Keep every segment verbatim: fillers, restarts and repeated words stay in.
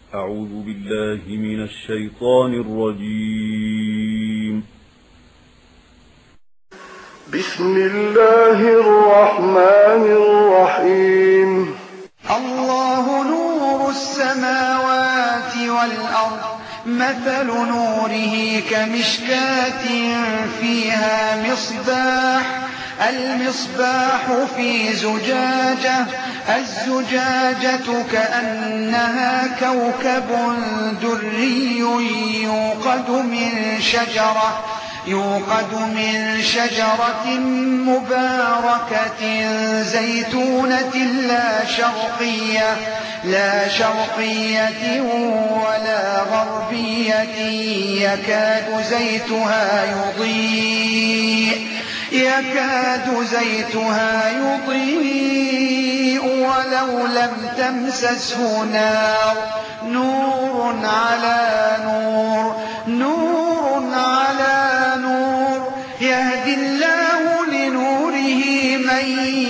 أعوذ بالله من الشيطان الرجيم. بسم الله الرحمن الرحيم. الله نور السماوات والأرض، مثل نوره كمشكاة فيها مصباح، المصباح في زجاجة، الزجاجة كأنها كوكب دري يوقد من شجرة يوقد من شجرة مباركة زيتونة لا شرقية لا شرقية ولا غربية يكاد زيتها يضيء يكاد زيتها يضيء ولو لم تمسسه نار، نور على نور نور على نور، يهدي الله لنوره من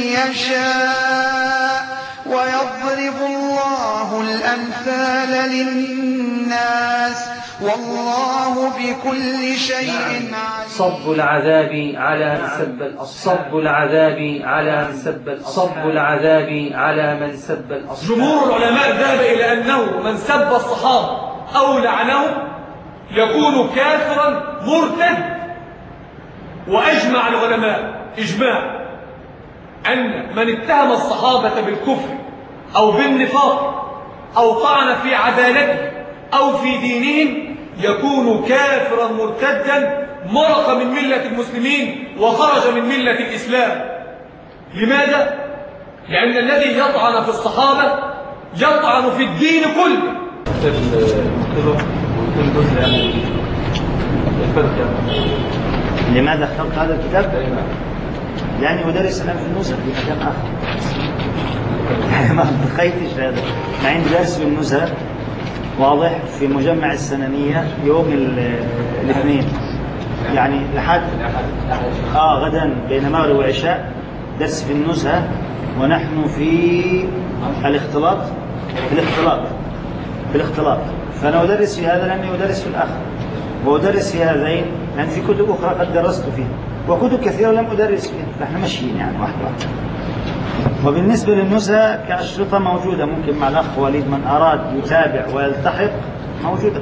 يشاء ويضرب الله الأمثال للناس والله بكل شيء عليم. صب العذاب على من سب الأصحاب صب العذاب على من سب الأصحاب صب العذاب على من سب الأصحاب. جمهور العلماء ذهب إلى أنه من سب الصحابة أو لعنهم يكون كافرا مرتد، وأجمع العلماء إجماع أن من اتهم الصحابة بالكفر أو بالنفاق أو طعن في عدالته أو في دينهم يكون كافرا مرتدا مرق من ملة المسلمين وخرج من ملة الإسلام. لماذا؟ لأن الذي يطعن في الصحابة يطعن في الدين كله. لماذا اخترت هذا الكتاب؟ لأني أدرس الآن في النزهة في مكان آخر. ما تخيلتش هذا. أنا عندي درس في النزهة واضح في مجمع السنانية يوم الاثنين، يعني لحد آه غدا بين المغرب والعشاء درس في النزهة، ونحن في الاختلاط في الاختلاط في الاختلاط فأنا أدرس في هذا لأني أدرس في الآخر، وأدرس في هذين لأن في كتب أخرى قد درست فيها وكتب كثيرة لم أدرس فيها، فإحنا ماشيين يعني واحد واحد. وبالنسبة للنزهة كأشرطة موجودة، ممكن مع الأخ وليد من أراد يتابع ويلتحق موجودة.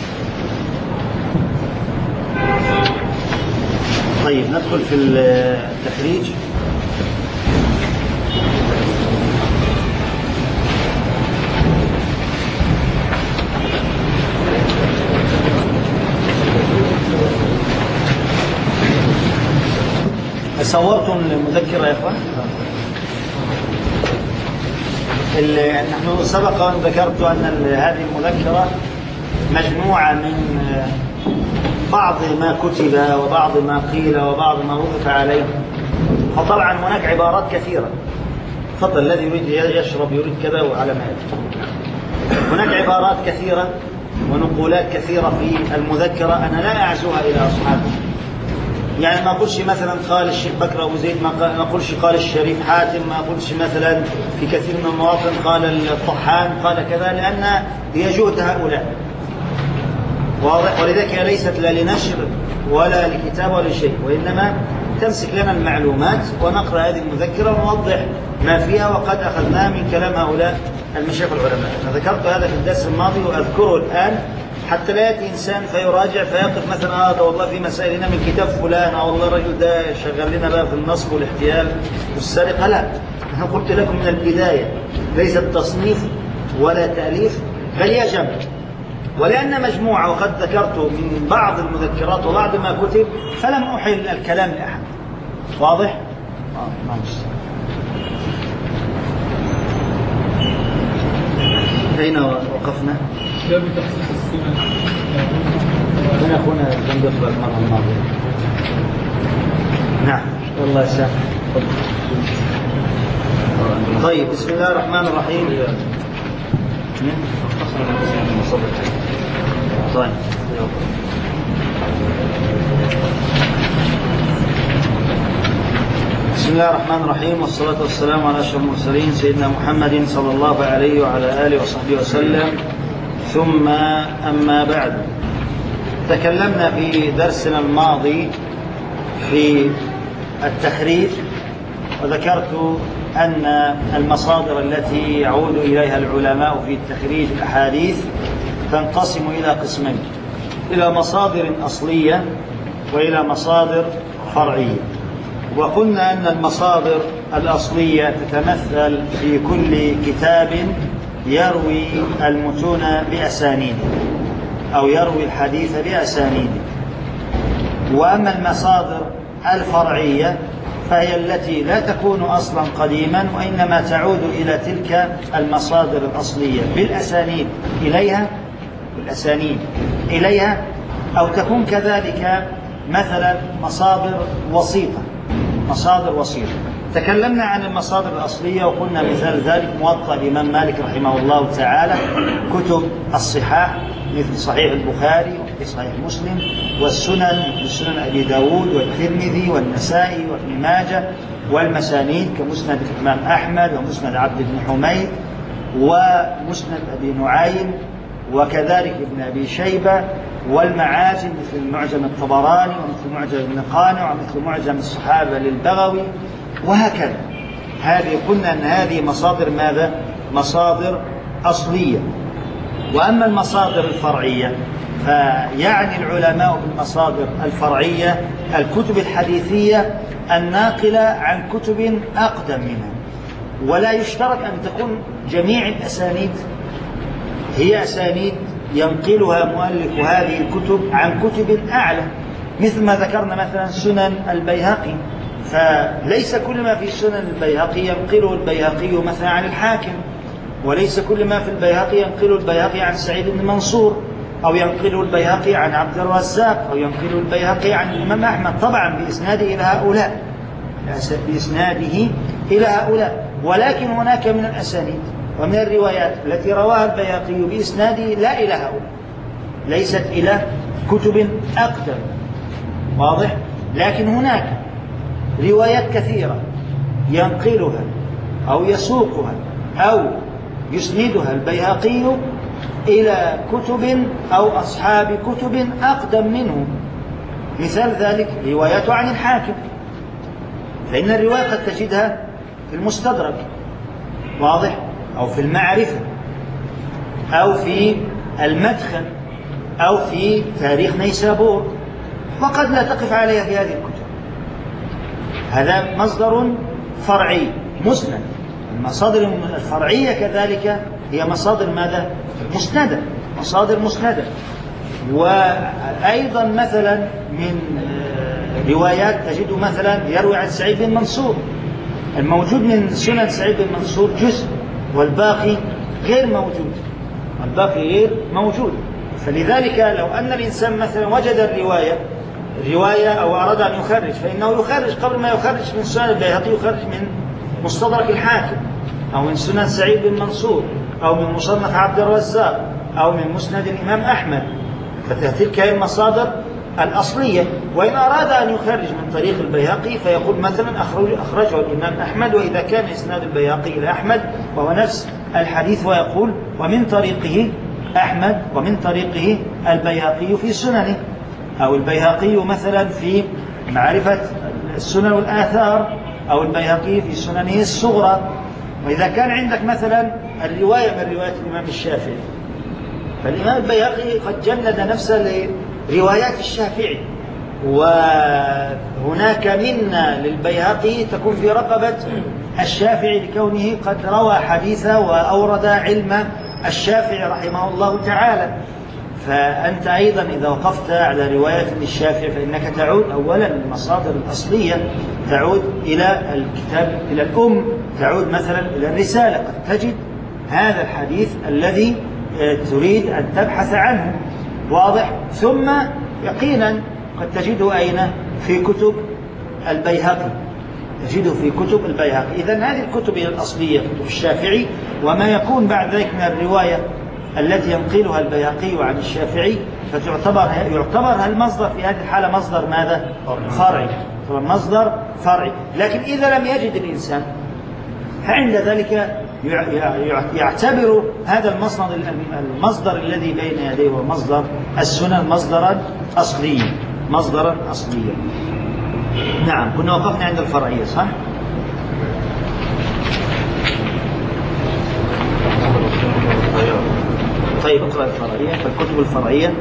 طيب ندخل في التخريج. صورتم المذكرة يا إخوان؟ نحن سبق أن ذكرت أن هذه المذكرة مجموعة من بعض ما كتب وبعض ما قيل وبعض ما وقف عليه، فطبعا هناك عبارات كثيرة. فضل الذي يريد يشرب يريد كذا وعلى ما يجب. هناك عبارات كثيرة ونقولات كثيرة في المذكرة أنا لا أعزوها إلى أصحابه، يعني ما أقولش مثلا قال الشيخ بكر أبو زيد، ما أقولش قال الشريف حاتم، ما أقولش مثلا في كثير من المواطن قال الطحان قال كذا، لأن هي جهد هؤلاء واضح. ولذلك ليست لا لنشر ولا لكتاب ولا شيء، وإنما تمسك لنا المعلومات ونقرأ هذه المذكرة ونوضح ما فيها، وقد أخذناه من كلام هؤلاء المشايخ العلماء. أنا ذكرت هذا في الدرس الماضي وأذكره الآن حتى لا يأتي إنسان فيراجع فيقف مثلا هذا والله في مسائلنا من كتاب فلان، أو والله الرجل ده شغل لنا بقى في النصب والاحتيال والسرقة. لا، أنا قلت لكم من البداية ليس التصنيف ولا تأليف بل هي جمع، ولأن مجموعة وقد ذكرت من بعض المذكرات وبعض ما كتب فلم أحل الكلام لأحد. واضح؟ آه أين وقفنا؟ باب تخصيص السنن. هنا أخونا جنب يقرأ المرة الماضية. نعم والله يسامح. طيب بسم الله الرحمن الرحيم. طيب بسم الله الرحمن الرحيم، والصلاة والسلام على أشرف المرسلين سيدنا محمد صلى الله عليه وعلى آله وصحبه وسلم. ثم أما بعد. تكلمنا في درسنا الماضي في التخريج، وذكرت أن المصادر التي يعود إليها العلماء في تخريج الأحاديث تنقسم إلى قسمين: إلى مصادر أصلية وإلى مصادر فرعية. وقلنا أن المصادر الأصلية تتمثل في كل كتاب يروي المتون بأسانيده أو يروي الحديث بأسانيده. وأما المصادر الفرعية فهي التي لا تكون أصلا قديما، وإنما تعود إلى تلك المصادر الأصلية بالأسانيد إليها بالأسانيد إليها أو تكون كذلك مثلا مصادر وسيطة مصادر وسيطة. تكلمنا عن المصادر الأصلية وقلنا مثال ذلك موطأ الإمام مالك رحمه الله تعالى، كتب الصحاح مثل صحيح البخاري وصحيح مسلم، والسنن مثل سنن أبي داود والترمذي والنسائي وابن ماجه، والمسانيد كمسند الإمام أحمد ومسند عبد بن حميد ومسند أبي نعيم وكذلك ابن أبي شيبة، والمعاجم مثل معجم الطبراني ومثل معجم ابن قانع ومثل معجم الصحابة للبغوي، وهكذا. هذه قلنا أن هذه مصادر ماذا؟ مصادر أصلية. وأما المصادر الفرعية فيعني العلماء بالمصادر الفرعية الكتب الحديثية الناقلة عن كتب أقدم منها، ولا يشترط أن تكون جميع الأسانيد هي أسانيد ينقلها مؤلف هذه الكتب عن كتب أعلى، مثل ما ذكرنا مثلا سنن البيهقي، فليس كل ما في سنن البيهقي ينقله البيهقي مثلا عن الحاكم، وليس كل ما في البيهقي ينقله البيهقي عن سعيد بن منصور، أو ينقله البيهقي عن عبد الرزاق، أو ينقله البيهقي عن الإمام أحمد، طبعا بإسناده إلى هؤلاء بإسناده إلى هؤلاء. ولكن هناك من الأسانيد ومن الروايات التي رواها البيهقي بإسناده لا إلى هؤلاء، ليست إلى كتب أقدم، واضح؟ لكن هناك روايات كثيرة ينقلها أو يسوقها أو يسندها البيهقي إلى كتب أو أصحاب كتب أقدم منه. مثال ذلك روايات عن الحاكم، فإن الرواية قد تجدها في المستدرك، واضح؟ أو في المعرفة أو في المدخل أو في تاريخ نيسابور، وقد لا تقف عليها في هذه الكتب. هذا مصدر فرعي مسند. المصادر الفرعية كذلك هي مصادر ماذا؟ مسندة، مصادر مسندة. وأيضا مثلا من روايات تجد مثلا يروي عن سعيد بن منصور، الموجود من سنن سعيد بن منصور جزء والباقي غير موجود، الباقي غير موجود. فلذلك لو أن الإنسان مثلا وجد الرواية الرواية أو أراد أن يخرج، فإنه يخرج قبل ما يخرج من سنن البيهقي يخرج من مستدرك الحاكم، أو من سنن سعيد بن منصور، أو من مصنف عبد الرزاق، أو من مسند الإمام أحمد. فتلك هي المصادر الأصلية. وإن أراد أن يخرج من طريق البيهقي فيقول مثلا أخرجه الإمام أحمد، وإذا كان إسناد البيهقي إلى أحمد وهو نفس الحديث، ويقول ومن طريقه أحمد ومن طريقه البيهقي في سننه، أو البيهقي مثلا في معرفة السنن والآثار، أو البيهقي في سننه الصغرى. وإذا كان عندك مثلا الرواية من رواية الإمام الشافعي، فالإمام البيهقي قد جند نفسه لروايات الشافعي، وهناك منة للبيهقي تكون في رقبة الشافعي لكونه قد روى حديثه وأورد علم الشافعي رحمه الله تعالى. فأنت أيضا إذا وقفت على رواية للشافعي فإنك تعود أولا للمصادر الأصلية، تعود إلى الكتاب إلى الأم، تعود مثلا إلى الرسالة، قد تجد هذا الحديث الذي تريد أن تبحث عنه، واضح؟ ثم يقينا قد تجده أين؟ في كتب البيهقي، تجده في كتب البيهقي. إذن هذه الكتب الأصلية كتب الشافعي، وما يكون بعد ذلك من الرواية التي ينقلها البيهقي عن الشافعي فتعتبر يعتبر المصدر في هذه الحالة مصدر ماذا؟ فرعي، مصدر فرعي. لكن إذا لم يجد الإنسان فعند ذلك يعتبر هذا المصدر المصدر الذي بين يديه ومصدر السنن مصدرا أصليا مصدرا أصليا. نعم، كنا وقفنا عند الفرعية صح؟ طيب اقرأ الفرعية. فالكتب الفرعية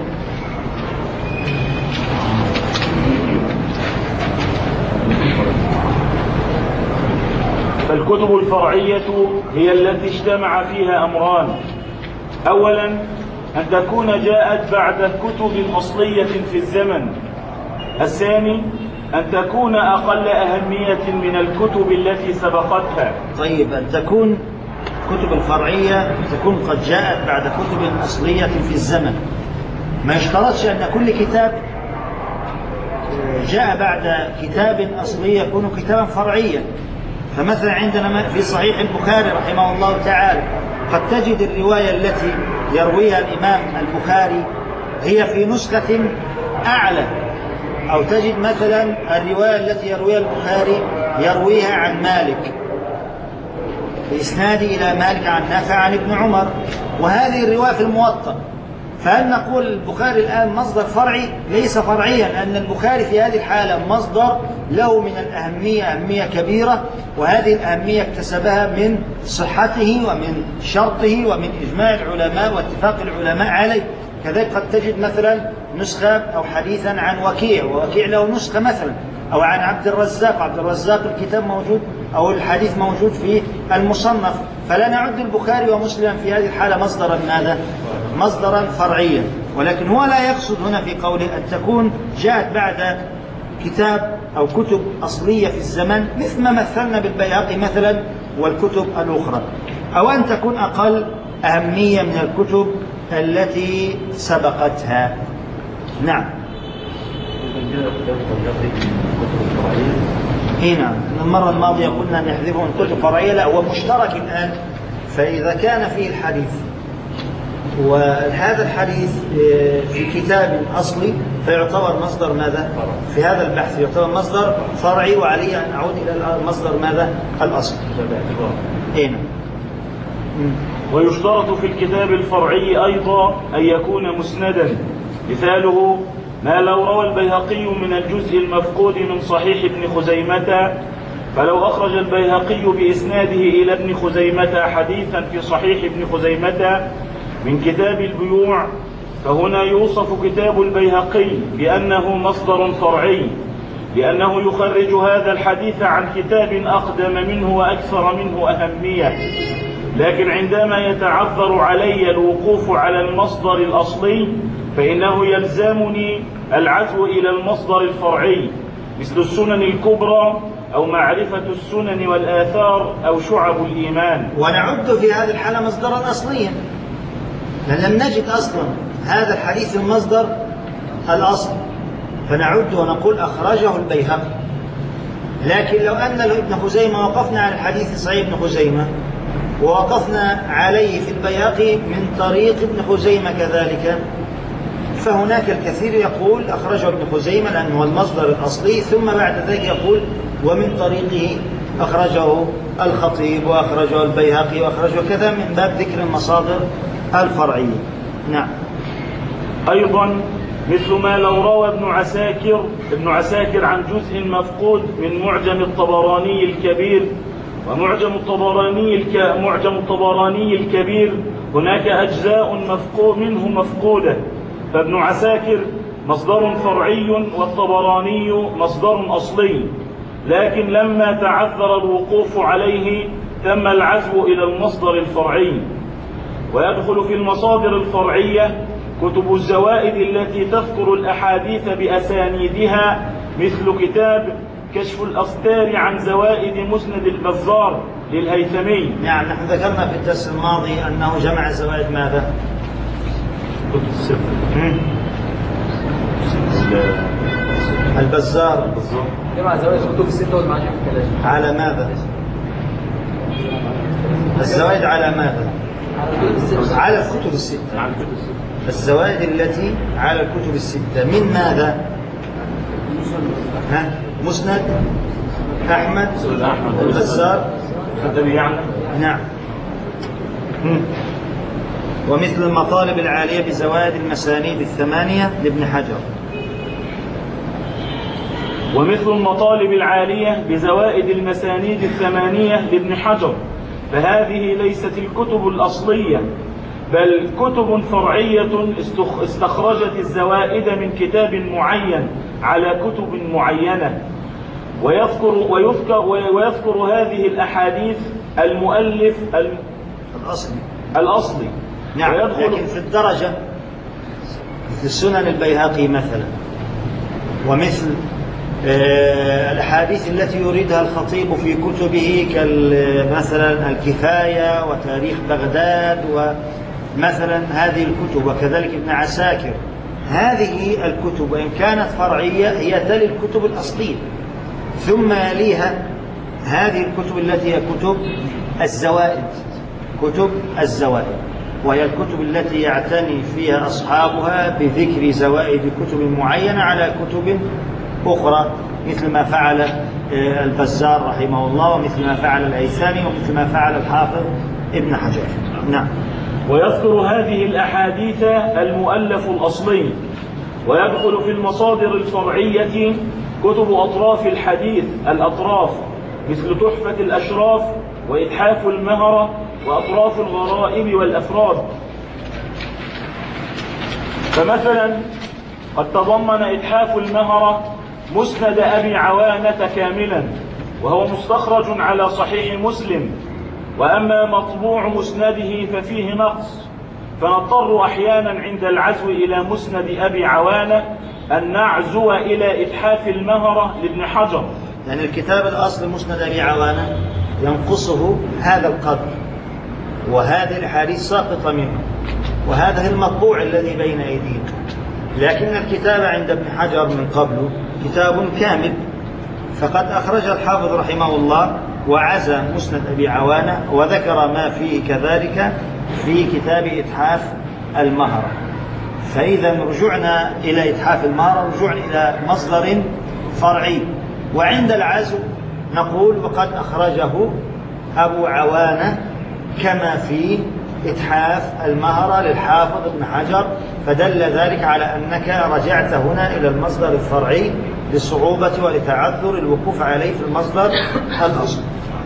فالكتب الفرعية هي التي اجتمع فيها أمران: أولا أن تكون جاءت بعد كتب أصلية في الزمن. الثاني أن تكون أقل أهمية من الكتب التي سبقتها. طيب، أن تكون كتب الفرعية تكون قد جاءت بعد كتب أصلية في الزمن. ما يشترطش أن كل كتاب جاء بعد كتاب أصلي يكون كتابا فرعيا. فمثلا عندنا في صحيح البخاري رحمه الله تعالى قد تجد الرواية التي يرويها الإمام البخاري هي في نسخة أعلى، أو تجد مثلا الرواية التي يرويها البخاري يرويها عن مالك بإسناد إلى مالك عن نافع عن ابن عمر، وهذه الرواية في الموطأ. فهل نقول البخاري الآن مصدر فرعي؟ ليس فرعيا، لأن البخاري في هذه الحالة مصدر له من الأهمية أهمية كبيرة، وهذه الأهمية اكتسبها من صحته ومن شرطه ومن إجماع العلماء واتفاق العلماء عليه. كذلك قد تجد مثلا نسخة أو حديثا عن وكيع، ووكيع له نسخة مثلا، أو عن عبد الرزاق، عبد الرزاق الكتاب موجود أو الحديث موجود في المصنف. فلا نعد البخاري ومسلم في هذه الحالة مصدرا ماذا؟ مصدرا فرعيا. ولكن هو لا يقصد هنا في قوله أن تكون جاءت بعد كتاب أو كتب أصلية في الزمن، مثل ما مثلنا بالبيهقي مثلا والكتب الأخرى، أو أن تكون أقل أهمية من الكتب التي سبقتها. نعم. هنا المرة الماضية قلنا نحذفه من كتب فرعية، لا هو مشترك الآن. فإذا كان فيه الحديث وهذا الحديث في كتاب أصلي فيعتبر مصدر ماذا؟ في هذا البحث يعتبر مصدر فرعي، وعليه أن أعود إلى المصدر ماذا؟ الأصل. هنا. ويشترط في الكتاب الفرعي أيضا أن يكون مسندا. مثاله ما لو روى البيهقي من الجزء المفقود من صحيح ابن خزيمة، فلو أخرج البيهقي بإسناده إلى ابن خزيمة حديثا في صحيح ابن خزيمة من كتاب البيوع، فهنا يوصف كتاب البيهقي بأنه مصدر فرعي، لأنه يخرج هذا الحديث عن كتاب أقدم منه وأكثر منه أهمية. لكن عندما يتعذر علي الوقوف على المصدر الأصلي فإنه يلزمني العزو إلى المصدر الفرعي، مثل السنن الكبرى أو معرفة السنن والآثار أو شعب الإيمان. ونعد في هذه الحالة مصدرا أصليا، لأن لم نجد أصلا هذا الحديث المصدر الأصل، فنعد ونقول أخرجه البيهقي. لكن لو أن ابن خزيمة وقفنا على الحديث صحيح ابن خزيمة ووقفنا عليه في البيهقي من طريق ابن خزيمة كذلك، فهناك الكثير يقول أخرجه ابن خزيمة لأنه هو المصدر الأصلي، ثم بعد ذلك يقول ومن طريقه أخرجه الخطيب وأخرجه البيهقي وأخرجه كذا، من باب ذكر المصادر الفرعية. نعم. أيضا مثل ما لو روى ابن عساكر ابن عساكر عن جزء مفقود من معجم الطبراني الكبير، ومعجم الطبراني الك... معجم الطبراني الكبير هناك أجزاء مفقود منه مفقودة، فابن عساكر مصدر فرعي والطبراني مصدر أصلي، لكن لما تعذر الوقوف عليه تم العزو إلى المصدر الفرعي. ويدخل في المصادر الفرعية كتب الزوائد التي تذكر الأحاديث بأسانيدها، مثل كتاب كشف الأستار عن زوائد مسند البزار للهيثمي. نعم، نحن ذكرنا في الدرس الماضي أنه جمع زوائد ماذا؟ كتب الستة. البزار جمع زوائد كتب الستة والمعاجم الثلاثة. على ماذا؟ الزوائد على ماذا؟ على الكتب الستة. الزوائد التي على الكتب الستة من ماذا؟ ها؟ مسند أحمد البزار. يعني. نعم. ومثل المطالب العالية بزوائد المسانيد الثمانية لابن حجر. ومثل المطالب العالية بزوائد المسانيد الثمانية لابن حجر، فهذه ليست الكتب الأصلية بل كتب فرعية استخرجت الزوائد من كتاب معين على كتب معينة. ويذكر, ويذكر, ويذكر هذه الأحاديث المؤلف الأصلي الأصلي نعم. لكن في الدرجة مثل السنن البيهقي مثلا، ومثل آه الأحاديث التي يريدها الخطيب في كتبه كمثلا الكفاية وتاريخ بغداد ومثلا هذه الكتب، وكذلك ابن عساكر. هذه الكتب وإن كانت فرعية هي تلي الكتب الأصلية، ثم يليها هذه الكتب التي هي كتب الزوائد كتب الزوائد وهي الكتب التي يعتني فيها أصحابها بذكر زوائد كتب معينة على كتب أخرى، مثل ما فعل البزار رحمه الله، ومثل ما فعل الهيثمي، ومثل ما فعل الحافظ ابن حجر. نعم. ويذكر هذه الأحاديث المؤلف الأصلي. ويدخل في المصادر الفرعية كتب أطراف الحديث الأطراف مثل تحفة الأشراف وإتحاف المهرة وأطراف الغرائب والأفراد. فمثلا قد تضمن إتحاف المهرة مسند أبي عوانة كاملا، وهو مستخرج على صحيح مسلم، وأما مطبوع مسنده ففيه نقص، فنضطر أحيانا عند العزو إلى مسند أبي عوانة أن نعزو إلى إتحاف المهرة لابن حجر، يعني الكتاب الأصل مسند أبي عوانة ينقصه هذا القدر، وهذه الحديث ساقطة منه، وهذا المطبوع الذي بين أيدينا. لكن الكتاب عند ابن حجر من قبل كتاب كامل، فقد أخرج الحافظ رحمه الله وعزى مسند أبي عوانة وذكر ما فيه كذلك في كتاب إتحاف المهرة. فإذا رجعنا إلى إتحاف المهرة رجوعنا إلى مصدر فرعي. وعند العزو نقول وقد أخرجه أبو عوانة كما في إتحاف المهرة للحافظ ابن حجر، فدل ذلك على أنك رجعت هنا إلى المصدر الفرعي للصعوبة ولتعذر الوقوف عليه في المصدر الأصلي.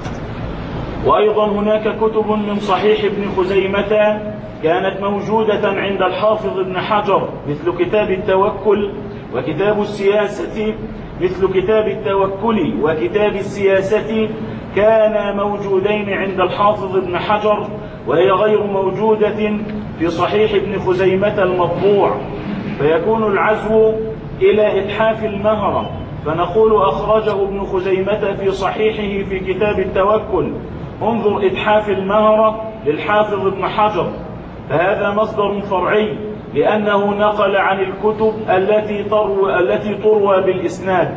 وأيضا هناك كتب من صحيح ابن خزيمة كانت موجودة عند الحافظ ابن حجر، مثل كتاب التوكل وكتاب السياسة مثل كتاب التوكل وكتاب السياسة كانا موجودين عند الحافظ ابن حجر، وهي غير موجودة في صحيح ابن خزيمة المطبوع، فيكون العزو إلى إتحاف المهرة، فنقول أخرجه ابن خزيمة في صحيحه في كتاب التوكل، انظر إتحاف المهرة للحافظ ابن حجر، فهذا مصدر فرعي لأنه نقل عن الكتب التي تروى, التي تروى بالإسناد.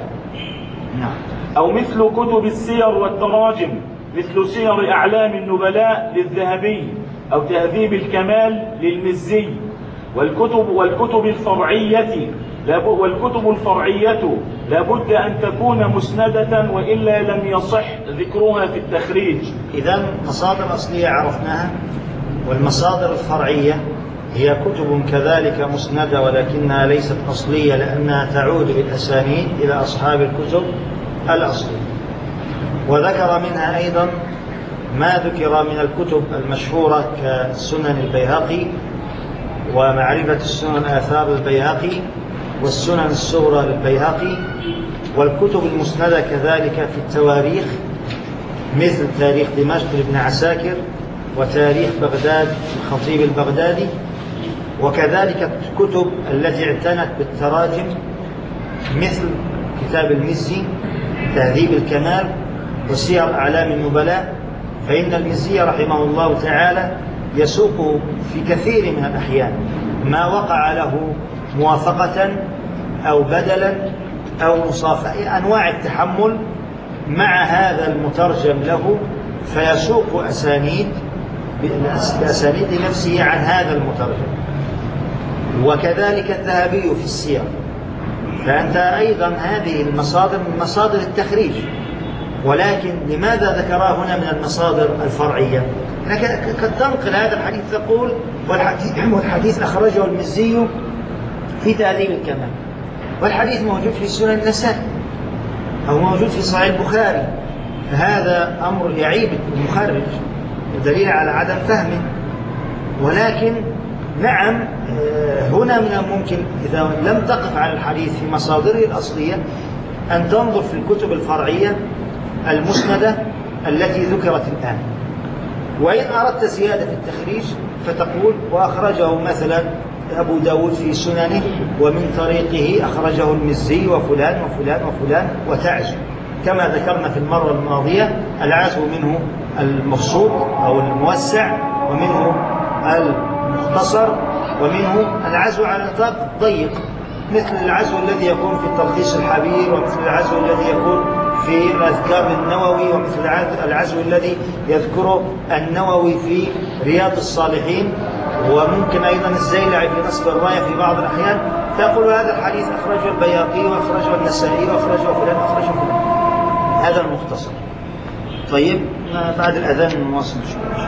أو مثل كتب السير والتراجم مثل سير أعلام النبلاء للذهبي أو تهذيب الكمال للمزي. والكتب والكتب الفرعية والكتب الفرعية لابد أن تكون مسندة وإلا لم يصح ذكرها في التخريج. إذن مصادر أصلية عرفناها، والمصادر الفرعية هي كتب كذلك مسندة ولكنها ليست أصلية لأنها تعود بالأسانيد إلى أصحاب الكتب الأصلية. وذكر منها أيضا ما ذكر من الكتب المشهورة كسنن البيهقي ومعرفة السنن آثار البيهقي والسنن الصغرى للبيهقي، والكتب المسندة كذلك في التواريخ مثل تاريخ دمشق لابن عساكر وتاريخ بغداد الخطيب البغدادي، وكذلك الكتب التي اعتنت بالتراجم مثل كتاب المزي تهذيب الكمال وسير أعلام النبلاء. فإن المزي رحمه الله تعالى يسوق في كثير من الأحيان ما وقع له موافقة أو بدلا أو مصافحة أنواع التحمل مع هذا المترجم له، فيسوق أسانيد بأسانيد نفسه عن هذا المترجم. وكذلك الذهبي في السير. فأنت أيضا هذه المصادر من مصادر التخريج، ولكن لماذا ذكرها هنا من المصادر الفرعية؟ لكن قد تنقل هذا الحديث تقول والحديث أخرجه المزي في تهذيب الكمال، والحديث موجود في سنن النسائي أو موجود في صحيح البخاري، فهذا أمر يعيب المخرج دليل على عدم فهمه. ولكن نعم هنا من الممكن إذا لم تقف على الحديث في مصادره الأصلية أن تنظر في الكتب الفرعية المسندة التي ذكرت الآن، وإن أردت زيادة التخريج فتقول وأخرجه مثلا أبو داود في سننه ومن طريقه أخرجه المزي وفلان وفلان وفلان وتعزو، كما ذكرنا في المرة الماضية العزو منه المبسوط أو الموسع، ومنه المختصر، ومنه العزو على نطاق ضيق، مثل العزو الذي يكون في التلخيص الحبير، ومثل العزو الذي يكون في الأذكار النووي، ومثل العزو الذي يذكره النووي في رياض الصالحين، وممكن أيضا الزيلعي في نصب الراية في بعض الأحيان، فيقول هذا الحديث أخرجه البيهقي وأخرجه النسائي وأخرجه فلان وأخرجه فلان. هذا المختصر. طيب بعد الأذان نواصل شوي.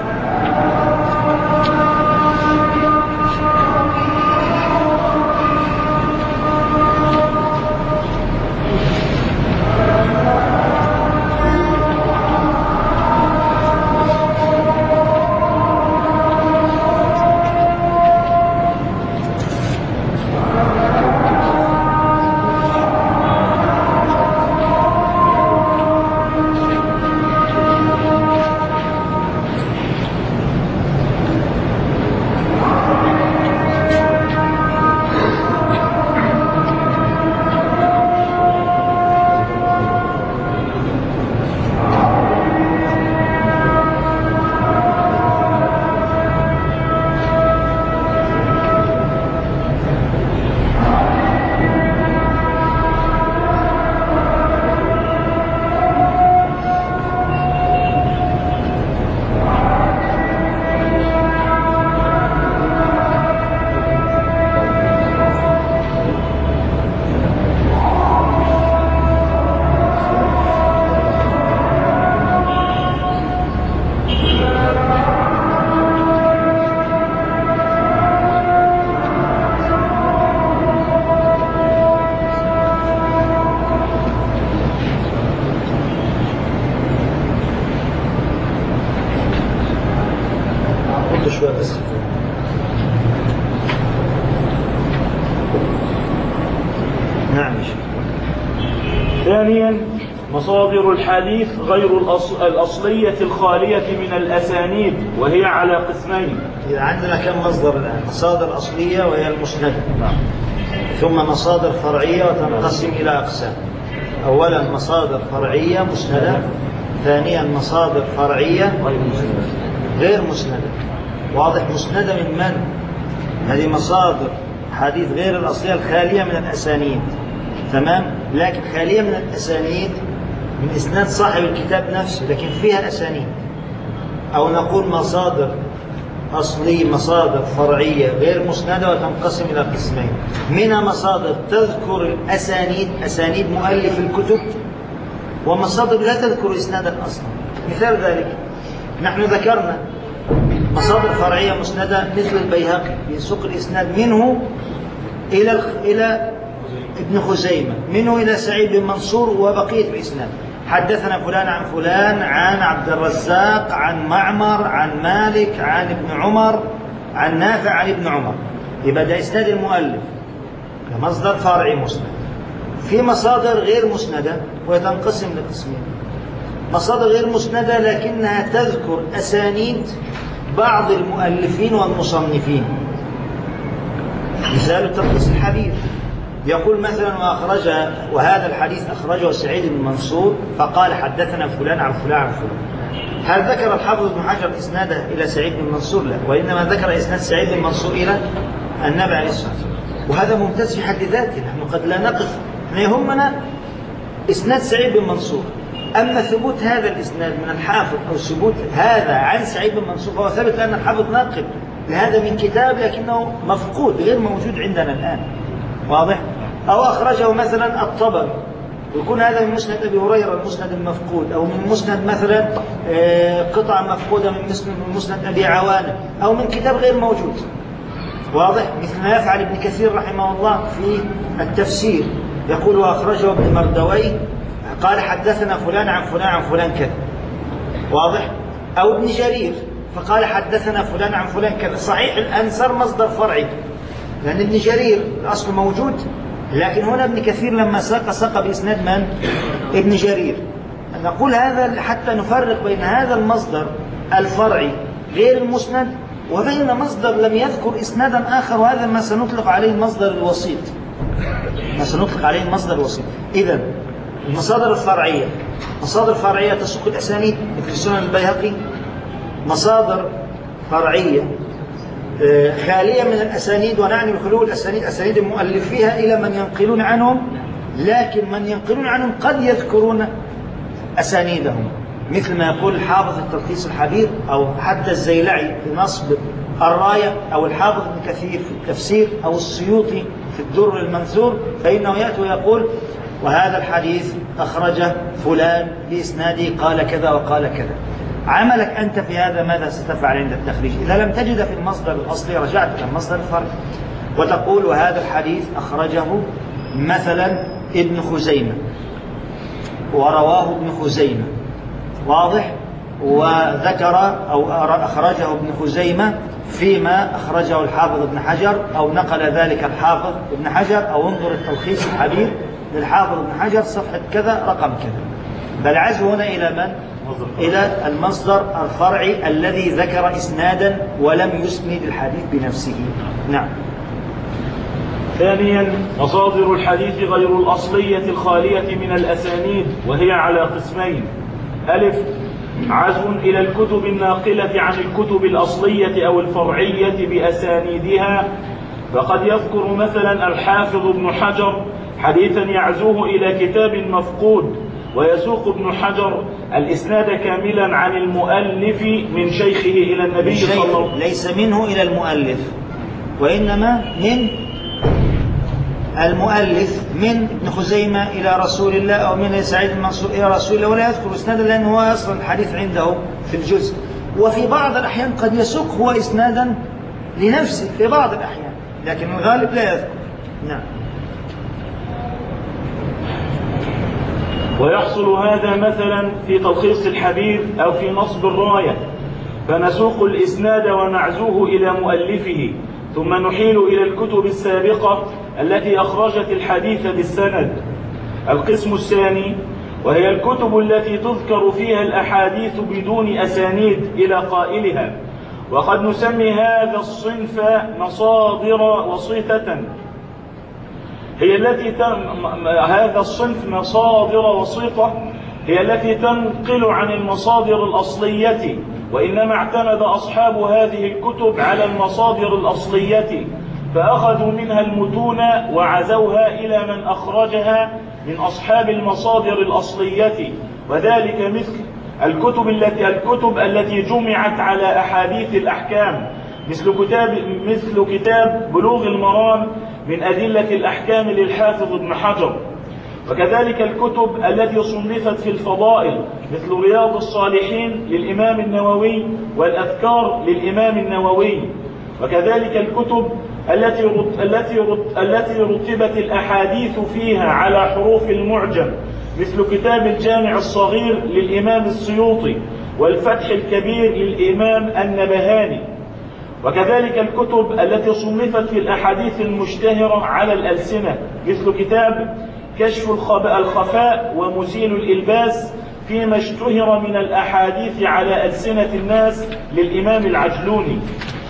ثانيا مصادر الحديث غير الأصلية الخالية من الأسانيد، وهي على قسمين. إذا عندنا كم مصدر الآن؟ مصادر أصلية وهي المسندة، ثم مصادر فرعية وتنقسم إلى أقسام. أولا مصادر فرعية مسندة، ثانيا مصادر فرعية غير مسندة. واضح؟ مسندة من من؟ هذه مصادر حديث غير الأصلية الخالية من الأسانيد، تمام، لكن خالية من الأسانيد من إسناد صاحب الكتاب نفسه، لكن فيها أسانيد. أو نقول مصادر أصلية مصادر فرعية غير مسندة وتنقسم إلى قسمين، منها مصادر تذكر الأسانيد أسانيد مؤلف الكتب، ومصادر لا تذكر إسنادا أصلا. مثال ذلك نحن ذكرنا مصادر فرعية مسندة مثل البيهقي يسوق الإسناد منه إلى إلى ابن خزيمة، منه إلى سعيد بن منصور وبقية الإسناد، حدثنا فلان عن فلان عن عبد الرزاق عن معمر عن مالك عن ابن عمر عن نافع عن ابن عمر، يبقى ده إسناد المؤلف كمصدر فرعي مسند. في مصادر غير مسندة وتنقسم لقسمين، مصادر غير مسندة لكنها تذكر أسانيد بعض المؤلفين والمصنفين، مثال التلخيص الحبير، يقول مثلا وأخرج وهذا الحديث أخرجه سعيد بن منصور فقال حدثنا فلان عن فلان عن فلان. هل ذكر الحافظ ابن حجر إسناده إلى سعيد بن منصور؟ لا، وإنما ذكر إسناد سعيد بن منصور إلى النبي عليه الصلاة والسلام، وهذا ممتاز في حد ذاته. نحن قد لا نقف، احنا يهمنا إسناد سعيد بن منصور، أما ثبوت هذا الإسناد من الحافظ أو ثبوت هذا عن سعيد بن منصور فهو ثابت لأن الحافظ ناقل لهذا من كتاب لكنه مفقود غير موجود عندنا الآن. واضح؟ أو أخرجه مثلا الطبري ويكون هذا من مسند أبي هريرة المسند المفقود، أو من مسند مثلا قطعة مفقودة من مسند أبي عوانة، أو من كتاب غير موجود. واضح؟ مثل ما يفعل ابن كثير رحمه الله في التفسير، يقول وأخرجه ابن مردوي قال حدثنا فلان عن فلان عن فلان كذا. واضح؟ أو ابن جرير فقال حدثنا فلان عن فلان كذا. صحيح الآن صار مصدر فرعي، لأن ابن جرير الأصل موجود، لكن هنا ابن كثير لما ساق ساق بإسناد من؟ ابن جرير. نقول هذا حتى نفرق بين هذا المصدر الفرعي غير المسند وبين مصدر لم يذكر إسنادا آخر، وهذا ما سنطلق عليه المصدر الوسيط، ما سنطلق عليه المصدر الوسيط. إذن المصادر الفرعية، مصادر فرعية تسوق الأسانيد مثل سنن البيهقي، مصادر فرعية خالية من الأسانيد، ونعني بخلو الأسانيد أسانيد مؤلفيها إلى من ينقلون عنهم، لكن من ينقلون عنهم قد يذكرون أسانيدهم، مثل ما يقول الحافظ التلخيص الحبير، أو حتى الزيلعي في نصب الراية، أو الحافظ ابن كثير في التفسير، أو السيوطي في الدر المنثور، فإنه يأتي ويقول وهذا الحديث أخرجه فلان بإسناده قال كذا وقال كذا. عملك أنت في هذا ماذا ستفعل عند التخريج؟ إذا لم تجد في المصدر الأصلي رجعت إلى المصدر الفرعي وتقول وهذا الحديث أخرجه مثلا ابن خزيمة ورواه ابن خزيمة. واضح؟ وذكر أو أخرجه ابن خزيمة فيما أخرجه الحافظ ابن حجر، أو نقل ذلك الحافظ ابن حجر، أو انظر التلخيص الحبيب للحافظ ابن حجر صفحة كذا رقم كذا. بل عزو هنا إلى من؟ إلى المصدر الفرعي الذي ذكر إسنادا ولم يسند الحديث بنفسه. نعم. ثانيا مصادر الحديث غير الأصلية الخالية من الأسانيد، وهي على قسمين: ألف عزو إلى الكتب الناقلة عن الكتب الأصلية أو الفرعية بأسانيدها، فقد يذكر مثلا الحافظ ابن حجر حديثا يعزوه إلى كتاب مفقود، ويسوق ابن حجر الإسناد كاملا عن المؤلف من شيخه إلى النبي صلى الله عليه وسلم، ليس منه إلى المؤلف، وإنما من المؤلف من ابن خزيمة إلى رسول الله، أو من سعيد المنصور إلى رسول الله، ولا يذكر إسنادا لأنه هو أصلا الحديث عنده في الجزء. وفي بعض الأحيان قد يسوق هو إسنادا لنفسه في بعض الأحيان، لكن الغالب لا يذكر. نعم. ويحصل هذا مثلا في تلخيص الحبيب أو في نصب الراية، فنسوق الإسناد ونعزوه إلى مؤلفه، ثم نحيل إلى الكتب السابقة التي أخرجت الحديث بالسند. القسم الثاني وهي الكتب التي تذكر فيها الأحاديث بدون أسانيد إلى قائلها، وقد نسمي هذا الصنف مصادر وسيطة. هي التي تن... هذا الصنف مصادر وسيطة هي التي تنقل عن المصادر الأصلية، وإنما اعتمد أصحاب هذه الكتب على المصادر الأصلية، فأخذوا منها المتون وعزوها إلى من أخرجها من أصحاب المصادر الأصلية، وذلك مثل الكتب التي الكتب التي جمعت على أحاديث الأحكام، مثل كتاب مثل كتاب بلوغ المرام من أدلة الأحكام للحافظ ابن حجر، وكذلك الكتب التي صنفت في الفضائل مثل رياض الصالحين للإمام النووي والأذكار للإمام النووي، وكذلك الكتب التي رت... التي رت... التي رتبت الأحاديث فيها على حروف المعجم مثل كتاب الجامع الصغير للإمام السيوطي والفتح الكبير للإمام النبهاني، وكذلك الكتب التي صنفت في الأحاديث المشتهرة على الألسنة مثل كتاب كشف الخفاء ومزيل الإلباس فيما اشتهر من الأحاديث على ألسنة الناس للإمام العجلوني،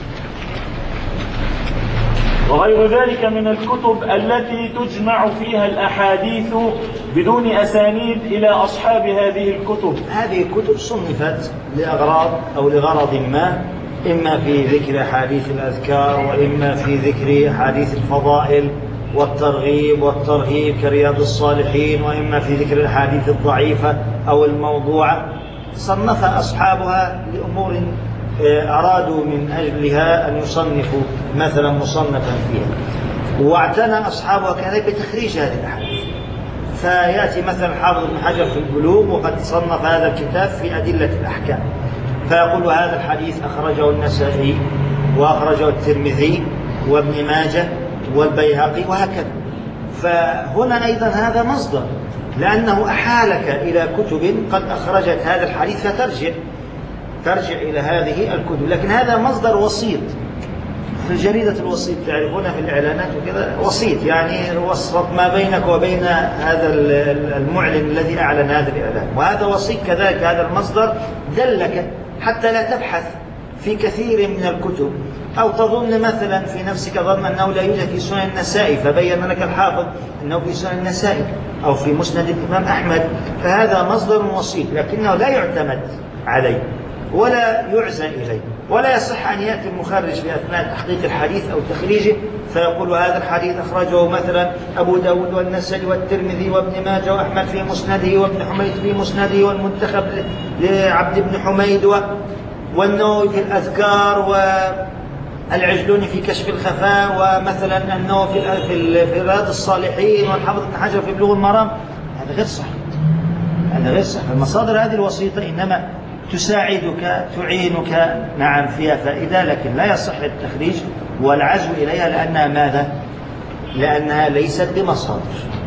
وغير ذلك من الكتب التي تجمع فيها الأحاديث بدون أسانيد إلى أصحاب هذه الكتب. هذه الكتب صنفت لأغراض أو لغرض ما، إما في ذكر أحاديث الأذكار، وإما في ذكر أحاديث الفضائل والترغيب والترهيب كرياض الصالحين، وإما في ذكر الأحاديث الضعيفة أو الموضوعة. صنف أصحابها لأمور أرادوا من أجلها أن يصنفوا مثلا مصنفا فيها، واعتنى أصحابها كذلك بتخريج هذه الأحاديث، فيأتي مثلا حافظ ابن حجر في البلوغ وقد صنف هذا الكتاب في أدلة الأحكام، فيقول هذا الحديث أخرجه النسائي وأخرجه الترمذي وابن ماجه والبيهقي وهكذا. فهنا أيضا هذا مصدر، لأنه أحالك إلى كتب قد أخرجت هذا الحديث فترجع ترجع إلى هذه الكتب، لكن هذا مصدر وسيط. في الجريدة الوسيط تعرفونها في الإعلانات وكذا، وسيط يعني وسط ما بينك وبين هذا المعلن الذي أعلن هذا الإعلان، وهذا وسيط كذلك. هذا المصدر دلك حتى لا تبحث في كثير من الكتب أو تظن مثلا في نفسك ظن أنه لا يوجد في سنن النسائي، فبين لك الحافظ أنه في سنن النسائي أو في مسند الإمام أحمد، فهذا مصدر وسيط لكنه لا يعتمد عليه ولا يعزى إليه، ولا يصح أن يأتي المخرج في أثناء تحقيق الحديث أو تخريجه فيقول هذا الحديث أخرجه مثلا أبو داود والنسائي والترمذي وابن ماجه وأحمد في مسنده وابن حميد في مسنده والمنتخب لعبد بن حميد والنووي في الأذكار والعجلوني في كشف الخفاء ومثلا النووي في رياض الصالحين والحافظ ابن حجر في بلوغ المرام. هذا غير صحيح، هذا غير صحيح. المصادر هذه الوسيطة إنما تساعدك تعينك نعم فيها فائدة، لكن لا يصح التخريج والعزو إليها لأنها ماذا؟ لأنها ليست بمصادر.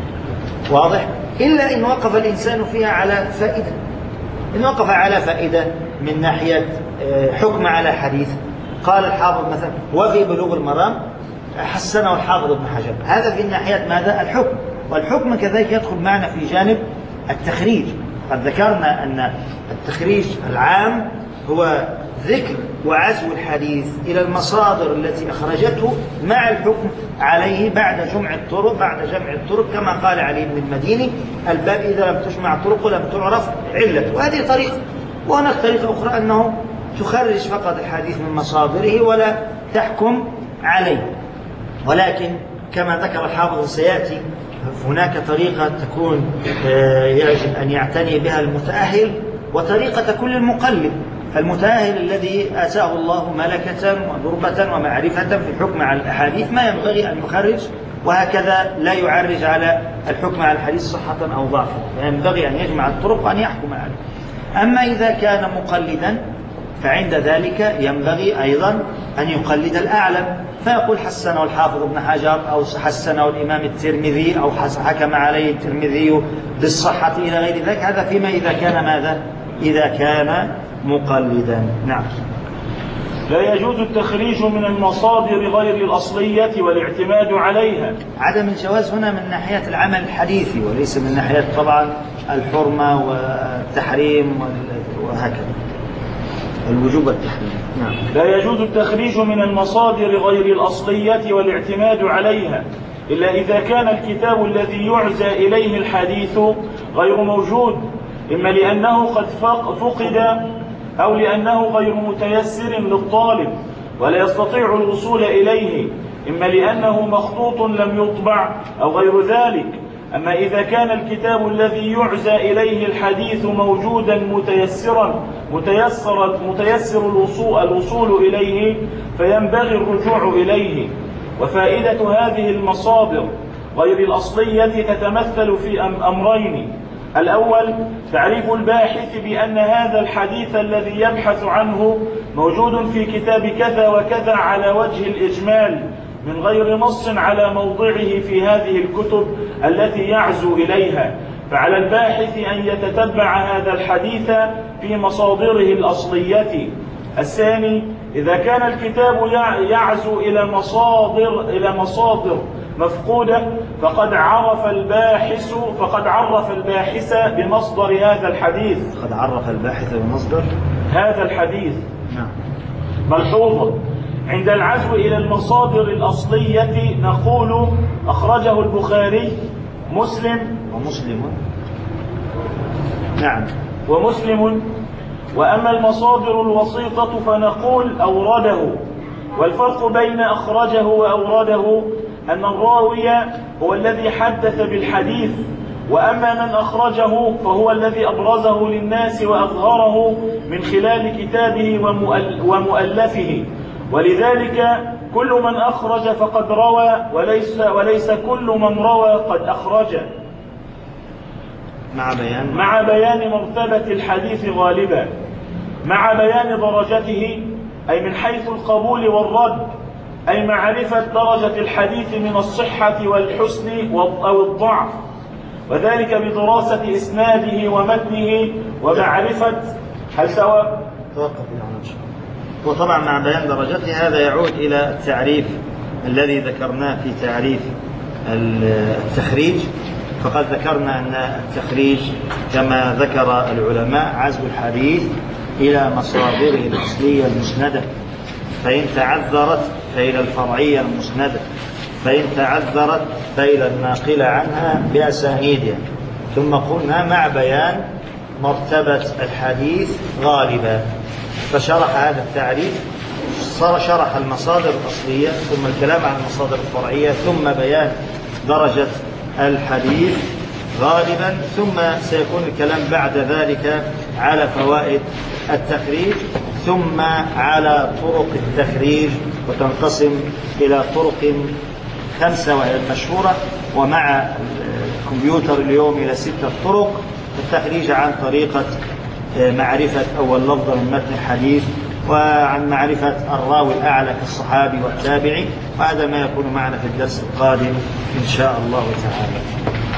واضح؟ إلا إن وقف الإنسان فيها على فائدة، إن وقف على فائدة من ناحية حكم على حديث قال الحافظ مثلا وفي بلوغ المرام حسنه الحافظ ابن حجر، هذا في ناحية ماذا؟ الحكم. والحكم كذلك يدخل معنا في جانب التخريج. قد ذكرنا أن التخريج العام هو ذكر وعزو الحديث إلى المصادر التي أخرجته مع الحكم عليه بعد جمع الطرق بعد جمع الطرق كما قال علي بن المديني الباب إذا لم تجمع طرق لم تعرف علته. وهذه طريقة. وهناك طريقة أخرى أنه تخرج فقط الحديث من مصادره ولا تحكم عليه، ولكن كما ذكر الحافظ سيأتي هناك طريقة تكون يجب أن يعتني بها المتأهل وطريقة تكون للمقلد. المتأهل الذي آتاه الله ملكة وضربة ومعرفة في الحكم على الأحاديث ما ينبغي أن يخرج، وهكذا لا يعرج على الحكم على الحديث صحة أو ضعفا، ينبغي أن يجمع الطرق وأن يحكم عليه. أما إذا كان مقلدا فعند ذلك ينبغي أيضا أن يقلد الأعلم فيقول حسنه الحافظ ابن حجر أو حسنه الإمام الترمذي أو حكم عليه الترمذي بالصحة إلى غير ذلك. هذا فيما إذا كان ماذا؟ إذا كان مقلدا. نعم. لا يجوز التخريج من المصادر غير الأصلية والاعتماد عليها. عدم الجواز هنا من ناحية العمل الحديثي وليس من ناحية طبعا الحرمة والتحريم وهكذا الوجوب والتحريم. نعم. لا يجوز التخريج من المصادر غير الأصلية والاعتماد عليها إلا إذا كان الكتاب الذي يعزى إليه الحديث غير موجود، إما لأنه قد فقد أو لأنه غير متيسر للطالب ولا يستطيع الوصول إليه، إما لأنه مخطوط لم يطبع أو غير ذلك. أما إذا كان الكتاب الذي يعزى إليه الحديث موجودا متيسرا متيسر, متيسر الوصول, الوصول إليه فينبغي الرجوع إليه. وفائدة هذه المصادر غير الأصلية تتمثل في أمرين: الأول تعريف الباحث بأن هذا الحديث الذي يبحث عنه موجود في كتاب كذا وكذا على وجه الإجمال من غير نص على موضعه في هذه الكتب التي يعزو إليها، فعلى الباحث أن يتتبع هذا الحديث في مصادره الأصلية. الثاني إذا كان الكتاب يعزو إلى مصادر إلى مصادر مفقودة فقد عرف الباحث فقد عرف الباحث بمصدر هذا الحديث قد عرف الباحث بمصدر هذا الحديث. نعم. ملحوظة: عند العزو إلى المصادر الأصلية نقول أخرجه البخاري مسلم ومسلم نعم ومسلم. وأما المصادر الوسيطة فنقول أورده. والفرق بين أخرجه وأورده أن الراوي هو الذي حدث بالحديث، وأما من أخرجه فهو الذي أبرزه للناس وأظهره من خلال كتابه ومؤلفه. ولذلك كل من أخرج فقد روى وليس, وليس كل من روى قد أخرج. مع بيان مع بيان مرتبة الحديث غالبا، مع بيان درجته أي من حيث القبول والرد، أي معرفة درجة الحديث من الصحة والحسن أو الضعف، وذلك بدراسة إسناده ومتنه ومعرفة هل سواء توقف إن شاء الله. وطبعا مع بيان درجته هذا يعود إلى التعريف الذي ذكرناه في تعريف التخريج، فقد ذكرنا أن التخريج كما ذكر العلماء عزو الحديث إلى مصادره الأصلية المسندة، فإن تعذرت فإلى الفرعية المسندة، فإن تعذرت فإلى الناقلة عنها بأسانيدها. ثم قلنا مع بيان مرتبة الحديث غالبا، فشرح هذا التعريف، صار شرح المصادر الأصلية ثم الكلام عن المصادر الفرعية ثم بيان درجة الحديث غالبا، ثم سيكون الكلام بعد ذلك على فوائد التخريج ثم على طرق التخريج، وتنقسم إلى طرق خمسة وهي المشهورة، ومع الكمبيوتر اليوم إلى ستة طرق. التخريج عن طريقة معرفة أول لفظة من متن الحديث، وعن معرفة الراوي الأعلى كالصحابي والتابعي، وهذا ما يكون معنا في الدرس القادم إن شاء الله تعالى.